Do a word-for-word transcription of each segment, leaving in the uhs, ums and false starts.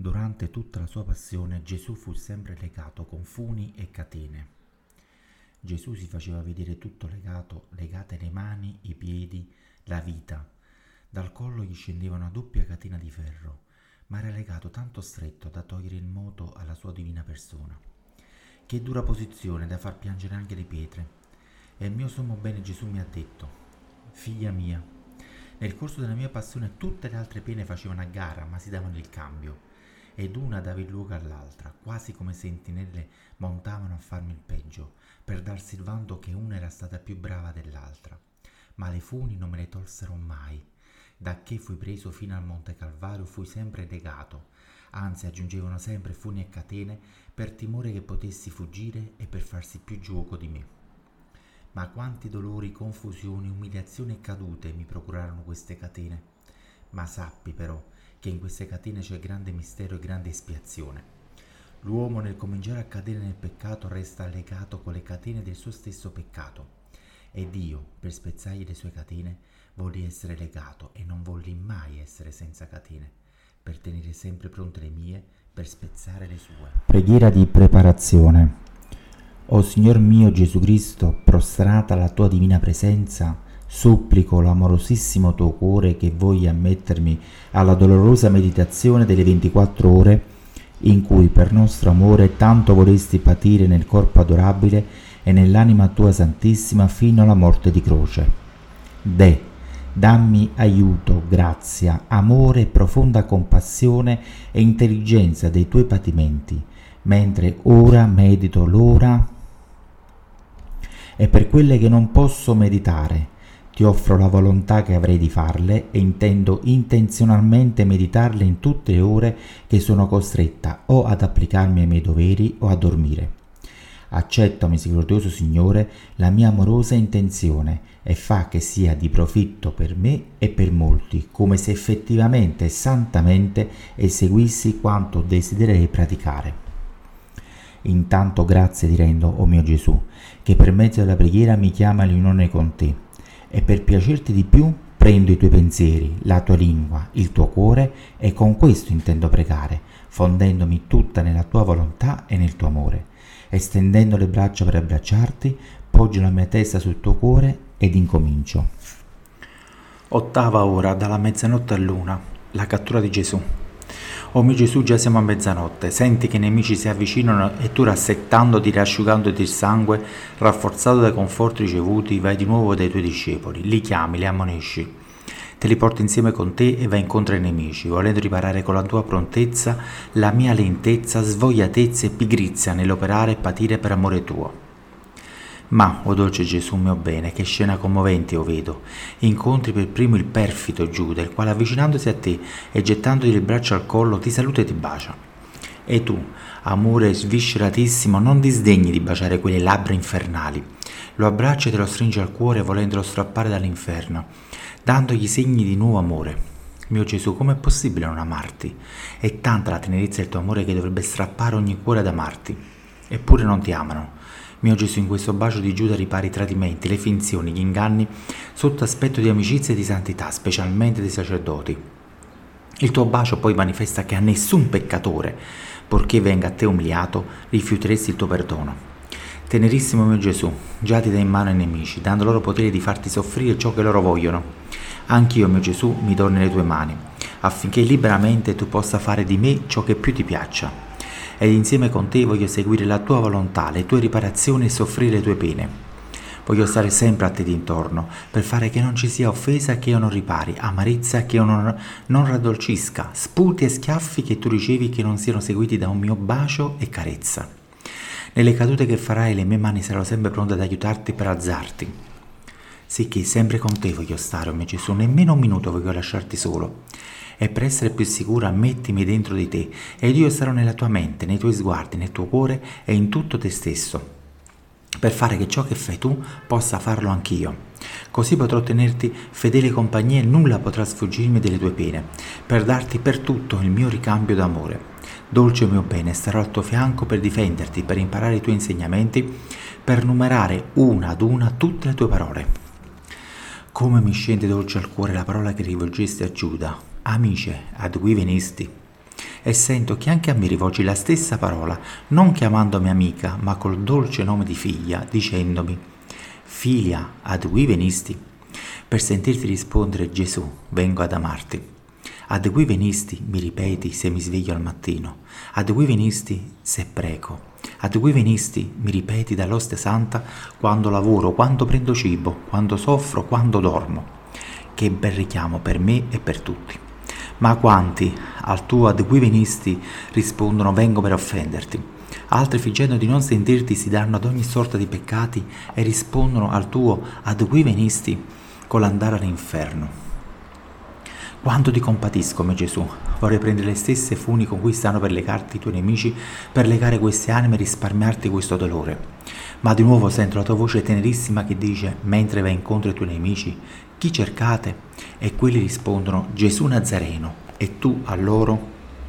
Durante tutta la sua passione Gesù fu sempre legato con funi e catene. Gesù si faceva vedere tutto legato, legate le mani, i piedi, la vita. Dal collo gli scendeva una doppia catena di ferro, ma era legato tanto stretto da togliere il moto alla sua divina persona. Che dura posizione da far piangere anche le pietre. E il mio sommo bene Gesù mi ha detto: figlia mia, nel corso della mia passione tutte le altre pene facevano a gara, ma si davano il cambio, ed una dava il luogo all'altra, quasi come sentinelle montavano a farmi il peggio, per darsi il vanto che una era stata più brava dell'altra. Ma le funi non me le tolsero mai. Da che fui preso fino al Monte Calvario fui sempre legato, anzi aggiungevano sempre funi e catene per timore che potessi fuggire e per farsi più gioco di me. Ma quanti dolori, confusioni, umiliazioni e cadute mi procurarono queste catene. Ma sappi però che in queste catene c'è grande mistero e grande espiazione. L'uomo nel cominciare a cadere nel peccato resta legato con le catene del suo stesso peccato. Ed io, per spezzargli le sue catene, volli essere legato e non volli mai essere senza catene, per tenere sempre pronte le mie, per spezzare le sue. Preghiera di preparazione. O Signor mio Gesù Cristo, prostrata alla tua divina presenza, supplico l'amorosissimo tuo cuore che voglia ammettermi alla dolorosa meditazione delle ventiquattro ore in cui per nostro amore tanto vorresti patire nel corpo adorabile e nell'anima tua santissima fino alla morte di croce. De, dammi aiuto, grazia, amore, profonda compassione e intelligenza dei tuoi patimenti, mentre ora medito l'ora e per quelle che non posso meditare. Ti offro la volontà che avrei di farle e intendo intenzionalmente meditarle in tutte le ore che sono costretta o ad applicarmi ai miei doveri o a dormire. Accetta, misericordioso Signore, la mia amorosa intenzione e fa che sia di profitto per me e per molti, come se effettivamente e santamente eseguissi quanto desidererei praticare. Intanto grazie ti rendo, o mio Gesù, che per mezzo della preghiera mi chiama all'unione con te, e per piacerti di più prendo i tuoi pensieri, la tua lingua, il tuo cuore, e con questo intendo pregare, fondendomi tutta nella tua volontà e nel tuo amore. Estendendo le braccia per abbracciarti, poggio la mia testa sul tuo cuore ed incomincio. Ottava ora, dalla mezzanotte all'una, la cattura di Gesù. O mio Gesù, già siamo a mezzanotte, senti che i nemici si avvicinano e tu, rassettandoti, riasciugandoti il sangue, rafforzato dai conforti ricevuti, vai di nuovo dai tuoi discepoli, li chiami, li ammonisci, te li porti insieme con te e vai incontro ai nemici, volendo riparare con la tua prontezza la mia lentezza, svogliatezza e pigrizia nell'operare e patire per amore tuo. Ma, o dolce Gesù mio bene, che scena commovente io vedo. Incontri per primo il perfido Giuda, il quale avvicinandosi a te e gettandoti il braccio al collo ti saluta e ti bacia. E tu, amore svisceratissimo, non disdegni di baciare quelle labbra infernali. Lo abbracci e te lo stringi al cuore volendolo strappare dall'inferno, dandogli segni di nuovo amore. Mio Gesù, com'è possibile non amarti? È tanta la tenerezza del tuo amore che dovrebbe strappare ogni cuore ad amarti. Eppure non ti amano. Mio Gesù, in questo bacio di Giuda ripari i tradimenti, le finzioni, gli inganni sotto aspetto di amicizia e di santità, specialmente dei sacerdoti. Il tuo bacio poi manifesta che a nessun peccatore, purché venga a te umiliato, rifiuteresti il tuo perdono. Tenerissimo mio Gesù, già ti dai in mano ai nemici, dando loro potere di farti soffrire ciò che loro vogliono. Anch'io, mio Gesù, mi do nelle tue mani, affinché liberamente tu possa fare di me ciò che più ti piaccia. Ed insieme con te voglio seguire la tua volontà, le tue riparazioni e soffrire le tue pene. Voglio stare sempre a te d'intorno, per fare che non ci sia offesa che io non ripari, amarezza che io non, non raddolcisca, sputi e schiaffi che tu ricevi che non siano seguiti da un mio bacio e carezza. Nelle cadute che farai le mie mani saranno sempre pronte ad aiutarti per alzarti. Sicché sempre con te voglio stare, o mio Gesù, nemmeno un minuto voglio lasciarti solo. E per essere più sicura mettimi dentro di te ed io sarò nella tua mente, nei tuoi sguardi, nel tuo cuore e in tutto te stesso, per fare che ciò che fai tu possa farlo anch'io. Così potrò tenerti fedele compagnia e nulla potrà sfuggirmi delle tue pene, per darti per tutto il mio ricambio d'amore. Dolce mio bene, starò al tuo fianco per difenderti, per imparare i tuoi insegnamenti, per numerare una ad una tutte le tue parole. Come mi scende dolce al cuore la parola che rivolgesti a Giuda: amice, ad cui venisti. e sento che anche a me rivolgi la stessa parola, non chiamandomi amica, ma col dolce nome di figlia, dicendomi: Filia, ad cui venisti? Per sentirti rispondere: Gesù, vengo ad amarti. Ad cui venisti, mi ripeti se mi sveglio al mattino. Ad cui venisti se prego. Ad cui venisti, mi ripeti dall'ostia santa, quando lavoro, quando prendo cibo, quando soffro, quando dormo. Che bel richiamo per me e per tutti. Ma quanti al tuo ad cui venisti rispondono: vengo per offenderti. Altri, figgendo di non sentirti, si danno ad ogni sorta di peccati e rispondono al tuo ad cui venisti con l'andare all'inferno. Quanto ti compatisco, mio Gesù, vorrei prendere le stesse funi con cui stanno per legarti i tuoi nemici, per legare queste anime e risparmiarti questo dolore. Ma di nuovo sento la tua voce tenerissima che dice, mentre vai incontro ai tuoi nemici: chi cercate? E quelli rispondono: Gesù Nazareno. E tu a loro: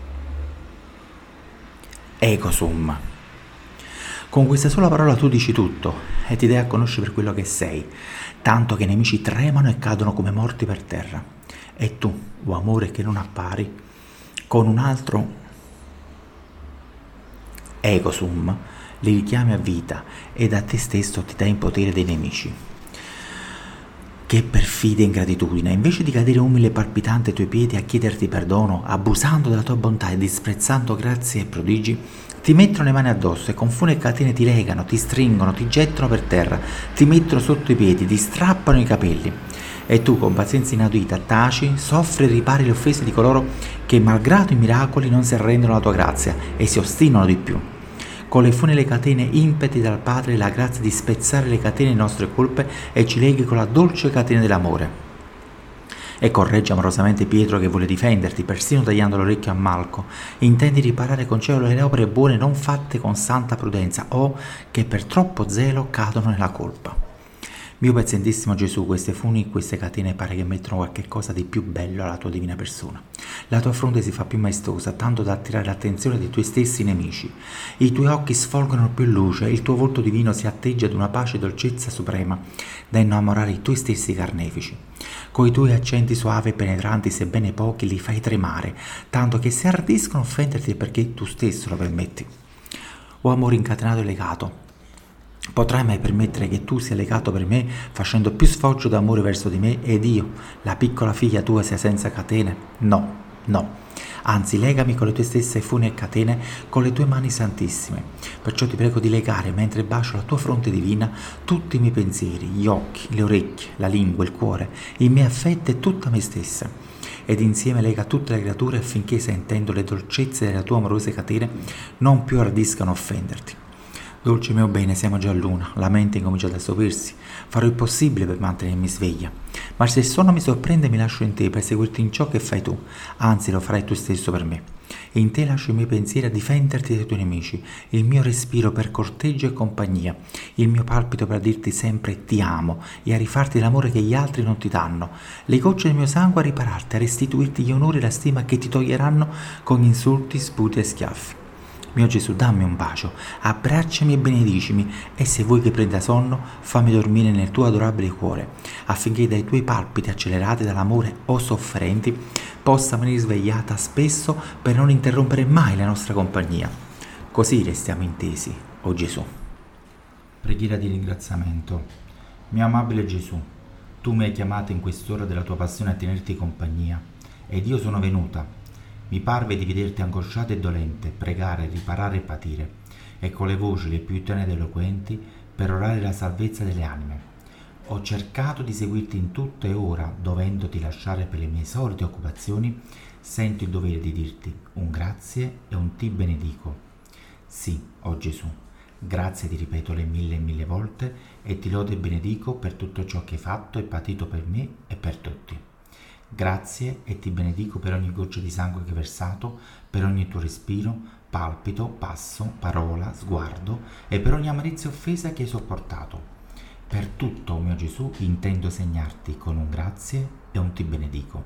ego sum. Con questa sola parola tu dici tutto e ti dai a conoscere per quello che sei, tanto che i nemici tremano e cadono come morti per terra. E tu, o amore che non appari, con un altro ego sum, li richiami a vita ed a te stesso ti dai in potere dei nemici. Che perfida ingratitudine! Invece di cadere umile e palpitante ai tuoi piedi a chiederti perdono, abusando della tua bontà e disprezzando grazie e prodigi, ti mettono le mani addosso e con fune e catene ti legano, ti stringono, ti gettano per terra, ti mettono sotto i piedi, ti strappano i capelli. E tu, con pazienza inaudita, taci, soffri e ripari le offese di coloro che, malgrado i miracoli, non si arrendono alla tua grazia e si ostinano di più. Con le fune e le catene impeti dal Padre la grazia di spezzare le catene delle nostre colpe e ci leghi con la dolce catena dell'amore. E correggi amorosamente Pietro che vuole difenderti, persino tagliando l'orecchio a Malco. Intendi riparare con cielo le opere buone non fatte con santa prudenza o che per troppo zelo cadono nella colpa. Mio pazientissimo Gesù, queste funi, queste catene pare che mettono qualche cosa di più bello alla tua divina persona. La tua fronte si fa più maestosa, tanto da attirare l'attenzione dei tuoi stessi nemici. I tuoi occhi sfolgono più luce, il tuo volto divino si atteggia ad una pace e dolcezza suprema, da innamorare i tuoi stessi carnefici. Coi tuoi accenti suavi e penetranti, sebbene pochi, li fai tremare, tanto che si ardiscono a offenderti perché tu stesso lo permetti. O amore incatenato e legato, potrai mai permettere che tu sia legato per me, facendo più sfoggio d'amore verso di me, ed io, la piccola figlia tua, sia senza catene? No, no. Anzi, legami con le tue stesse funi e catene, con le tue mani santissime. Perciò ti prego di legare, mentre bacio la tua fronte divina, tutti i miei pensieri, gli occhi, le orecchie, la lingua, il cuore, i miei affetti e tutta me stessa. Ed insieme lega tutte le creature affinché, sentendo le dolcezze delle tue amorose catene, non più ardiscano offenderti. Dolce mio bene, siamo già a luna, la mente incomincia ad assopirsi, farò il possibile per mantenermi sveglia, ma se il sonno mi sorprende mi lascio in te per seguirti in ciò che fai tu, anzi lo farai tu stesso per me. In te lascio i miei pensieri a difenderti dai tuoi nemici, il mio respiro per corteggio e compagnia, il mio palpito per dirti sempre ti amo e a rifarti l'amore che gli altri non ti danno, le gocce del mio sangue a ripararti, a restituirti gli onori e la stima che ti toglieranno con insulti, sputi e schiaffi. Mio Gesù, dammi un bacio, abbracciami e benedicimi, e se vuoi che prenda sonno, fammi dormire nel tuo adorabile cuore, affinché dai tuoi palpiti accelerati dall'amore o sofferenti possa venire svegliata spesso per non interrompere mai la nostra compagnia. Così restiamo intesi, o Gesù. Preghiera di ringraziamento. Mio amabile Gesù, tu mi hai chiamato in quest'ora della tua passione a tenerti compagnia, ed io sono venuta. Mi parve di vederti angosciata e dolente, pregare, riparare e patire, e con le voci le più tenere ed eloquenti perorare la salvezza delle anime. Ho cercato di seguirti in tutto e ora, dovendoti lasciare per le mie solite occupazioni, sento il dovere di dirti un grazie e un ti benedico. Sì, o Gesù, grazie ti ripeto le mille e mille volte e ti lodo e benedico per tutto ciò che hai fatto e patito per me e per tutti. Grazie e ti benedico per ogni goccia di sangue che hai versato, per ogni tuo respiro, palpito, passo, parola, sguardo e per ogni amarizia e offesa che hai sopportato. Per tutto, o mio Gesù, intendo segnarti con un grazie e un ti benedico.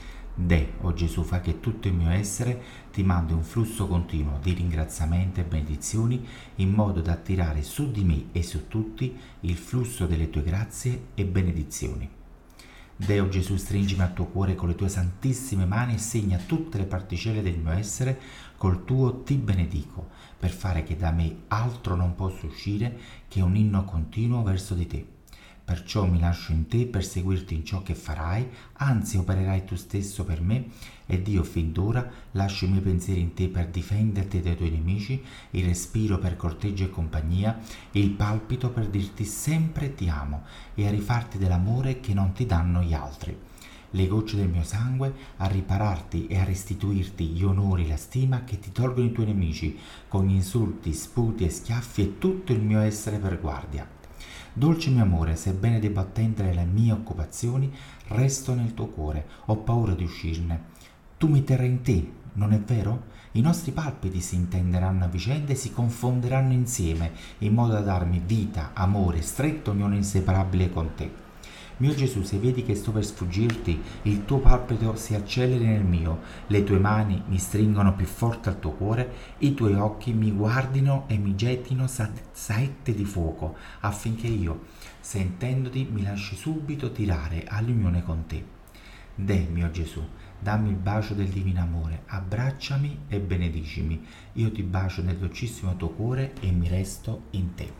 De, o Gesù, fa che tutto il mio essere ti mandi un flusso continuo di ringraziamenti e benedizioni in modo da attirare su di me e su tutti il flusso delle tue grazie e benedizioni. Deo Gesù, stringimi al tuo cuore con le tue santissime mani e segna tutte le particelle del mio essere col tuo ti benedico, per fare che da me altro non possa uscire che un inno continuo verso di te. Perciò mi lascio in te per seguirti in ciò che farai, anzi opererai tu stesso per me, ed io fin d'ora lascio i miei pensieri in te per difenderti dai tuoi nemici, il respiro per corteggio e compagnia, il palpito per dirti sempre ti amo e a rifarti dell'amore che non ti danno gli altri. Le gocce del mio sangue a ripararti e a restituirti gli onori e la stima che ti tolgono i tuoi nemici, con insulti, sputi e schiaffi e tutto il mio essere per guardia. Dolce mio amore, sebbene debba attendere le mie occupazioni, resto nel tuo cuore, ho paura di uscirne. Tu mi terrai in te, non è vero? I nostri palpiti si intenderanno a vicenda e si confonderanno insieme, in modo da darmi vita, amore, stretto unione inseparabile con te. Mio Gesù, se vedi che sto per sfuggirti, il tuo palpito si acceleri nel mio, le tue mani mi stringono più forte al tuo cuore, i tuoi occhi mi guardino e mi gettino sa- saette di fuoco, affinché io, sentendoti, mi lasci subito tirare all'unione con te. Deh, mio Gesù, dammi il bacio del divino amore, abbracciami e benedicimi. Io ti bacio nel dolcissimo tuo cuore e mi resto in te.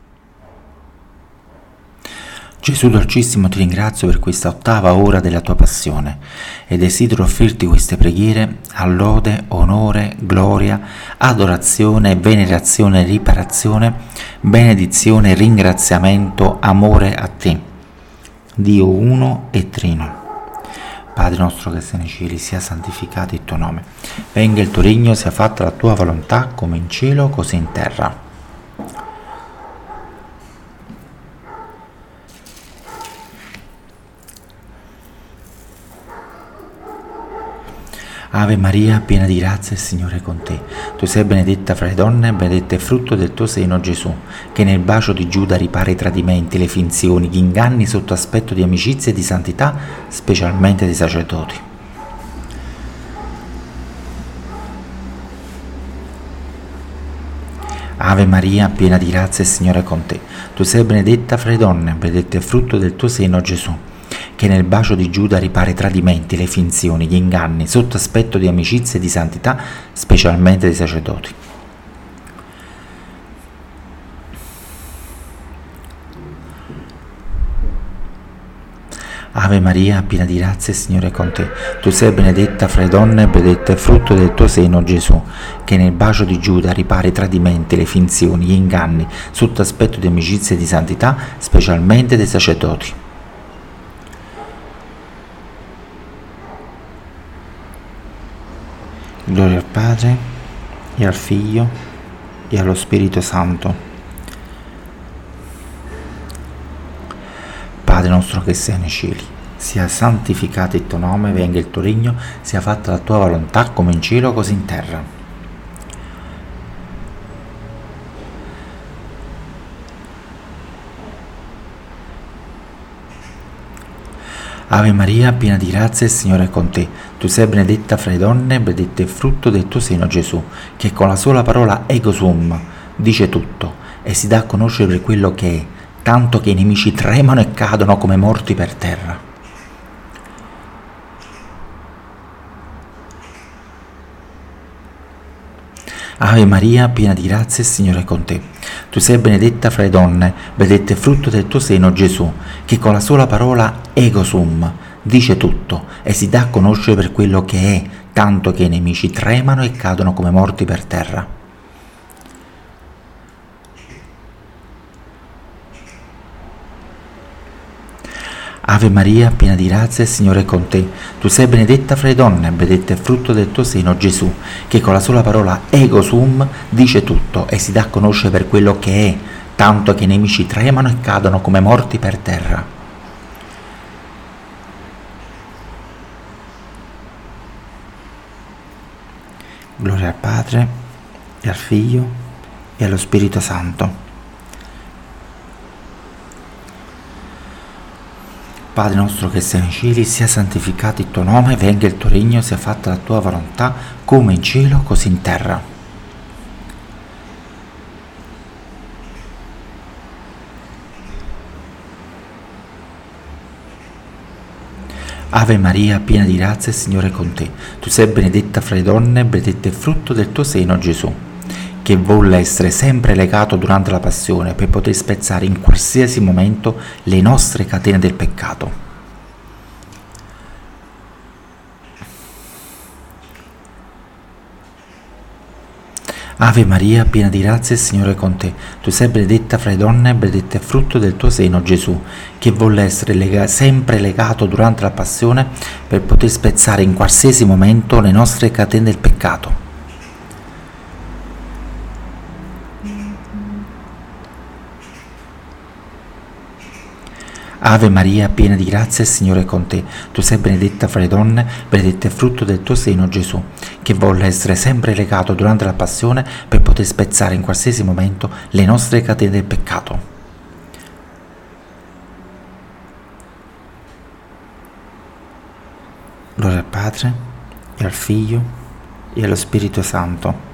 Gesù dolcissimo, ti ringrazio per questa ottava ora della tua passione e desidero offrirti queste preghiere a lode, onore, gloria, adorazione, venerazione, riparazione, benedizione, ringraziamento, amore a te, Dio uno e trino. Padre nostro che sei nei cieli, sia santificato il tuo nome, venga il tuo regno, sia fatta la tua volontà come in cielo così in terra. Ave Maria, piena di grazia, il Signore è con te. Tu sei benedetta fra le donne e benedetto è il frutto del tuo seno, Gesù, che nel bacio di Giuda ripara i tradimenti, le finzioni, gli inganni sotto aspetto di amicizia e di santità, specialmente dei sacerdoti. Ave Maria, piena di grazia, il Signore è con te. Tu sei benedetta fra le donne, benedetto è il frutto del tuo seno, Gesù, che nel bacio di Giuda ripara i tradimenti, le finzioni, gli inganni, sotto aspetto di amicizia e di santità, specialmente dei sacerdoti. Ave Maria, piena di grazia, il Signore è con te. Tu sei benedetta fra le donne e benedetto è il frutto del tuo seno, Gesù, che nel bacio di Giuda ripara i tradimenti, le finzioni, gli inganni, sotto aspetto di amicizia e di santità, specialmente dei sacerdoti. Gloria al Padre, e al Figlio, e allo Spirito Santo. Padre nostro che sei nei cieli, sia santificato il tuo nome, venga il tuo regno, sia fatta la tua volontà come in cielo così in terra. Ave Maria, piena di grazia, il Signore è con te. Tu sei benedetta fra le donne, benedetto è il frutto del tuo seno, Gesù, che con la sola parola ego sum dice tutto e si dà a conoscere per quello che è, tanto che i nemici tremano e cadono come morti per terra. Ave Maria, piena di grazia, il Signore è con te. Tu sei benedetta fra le donne, benedetto è il frutto del tuo seno, Gesù, che con la sola parola ego sum dice tutto e si dà a conoscere per quello che è, tanto che i nemici tremano e cadono come morti per terra. Ave Maria, piena di grazia, il Signore è con te. Tu sei benedetta fra le donne, benedetto è il frutto del tuo seno, Gesù, che con la sola parola ego sum dice tutto e si dà a conoscere per quello che è, tanto che i nemici tremano e cadono come morti per terra. Gloria al Padre, e al Figlio, e allo Spirito Santo. Padre nostro che sei nei cieli, sia santificato il tuo nome, venga il tuo regno, sia fatta la tua volontà, come in cielo, così in terra. Ave Maria, piena di grazia, il Signore è con te. Tu sei benedetta fra le donne, benedetto è il frutto del tuo seno, Gesù, che volle essere sempre legato durante la passione per poter spezzare in qualsiasi momento le nostre catene del peccato. Ave Maria, piena di grazia, il Signore è con te. Tu sei benedetta fra le donne, benedetto è il frutto del tuo seno, Gesù, che volle essere lega- sempre legato durante la passione per poter spezzare in qualsiasi momento le nostre catene del peccato. Ave Maria, piena di grazia, il Signore è con te. Tu sei benedetta fra le donne, benedetto è il frutto del tuo seno, Gesù, che volle essere sempre legato durante la passione per poter spezzare in qualsiasi momento le nostre catene del peccato. Gloria al Padre, e al Figlio, e allo Spirito Santo,